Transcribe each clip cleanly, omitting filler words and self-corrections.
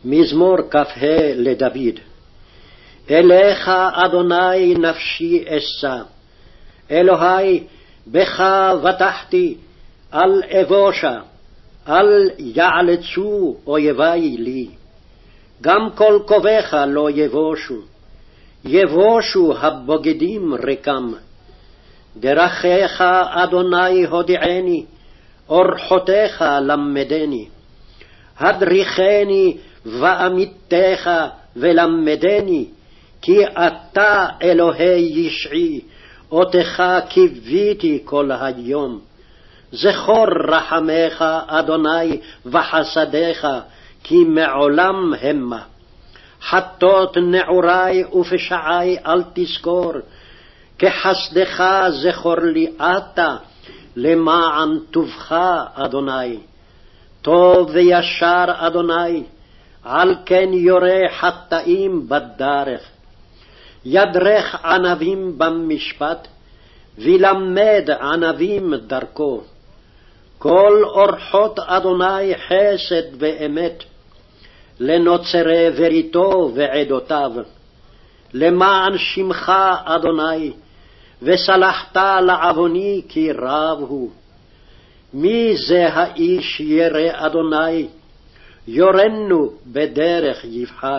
מזמור כ"ה לדוד. אליך אדוני נפשי אשא, אלוהי בך בטחתי, אל אבושה, אל יעלצו אויבי לי. גם כל קוביך לא יבושו, יבושו הבוגדים רקם. דרכיך אדוני הודיעני, אורחותיך למדני. הדריכני ואמיתך ולמדני, כי אתה אלוהי ישעי, אותך קיוויתי כל היום. זכור רחמך אדוני וחסדיך, כי מעולם המה. חטות נעורי ופשעי אל תזכור, כחסדך זכור לי אתה, למען טובך אדוני. טוב וישר אדוני, על כן יורה חטאים בדרך. ידרך ענבים במשפט, ולמד ענבים דרכו. כל אורחות אדוני חסד ואמת, לנוצרי בריתו ועדותיו. למען שמך אדוני, וסלחת לעווני כי רב הוא. מי זה האיש ירא אדוני? יורנו בדרך יבחר.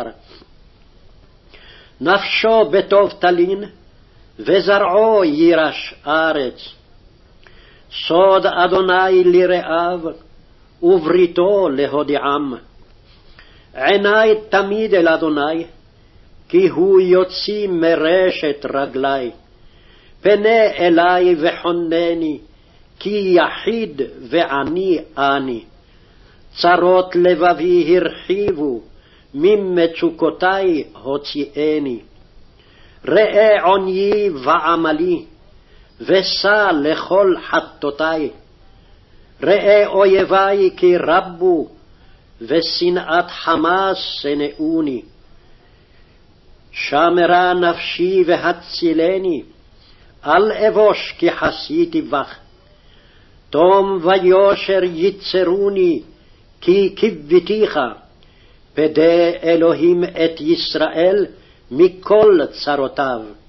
נפשו בטוב תלין, וזרעו יירש ארץ. סוד אדוני לרעיו, ובריתו להודיעם. עיני תמיד אל אדוני, כי הוא יוציא מרשת רגלי. פנה אלי וחונני, כי יחיד ועני אני. צרות לבבי הרחיבו, ממצוקותי הוציאני. ראה עוניי ועמלי, ושא לכל חטאותי. ראה אויבי כי רבו, ושנאת חמאס שנאוני. שמרה נפשי והצילני, אל אבוש כי חסיתי בך. תום ויושר יצרוני, כי קיוויתיך. פדה אלוהים את ישראל מכל צרותיו.